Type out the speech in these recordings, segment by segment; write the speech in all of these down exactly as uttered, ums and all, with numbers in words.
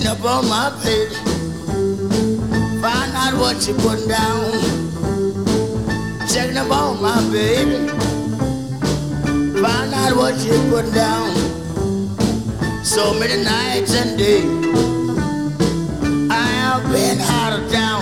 up on my baby. Find out what you put down. Checking up on my baby. Find out what you put down. So many nights and days I have been out of town.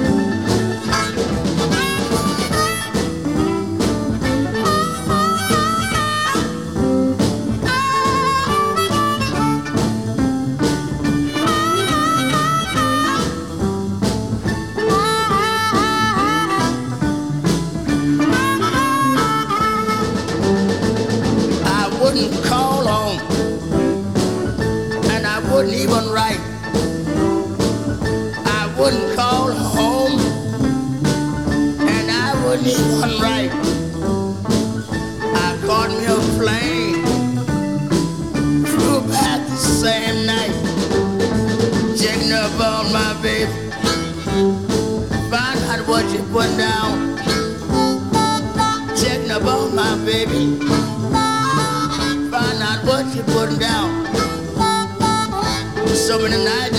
Wouldn't call on, and I wouldn't even write. I wouldn't call home, and I wouldn't even write. I caught me a plane, flew back the same night, checking up on my baby. Find out what you put down, checking up on my baby. Find out what you put down. So many nights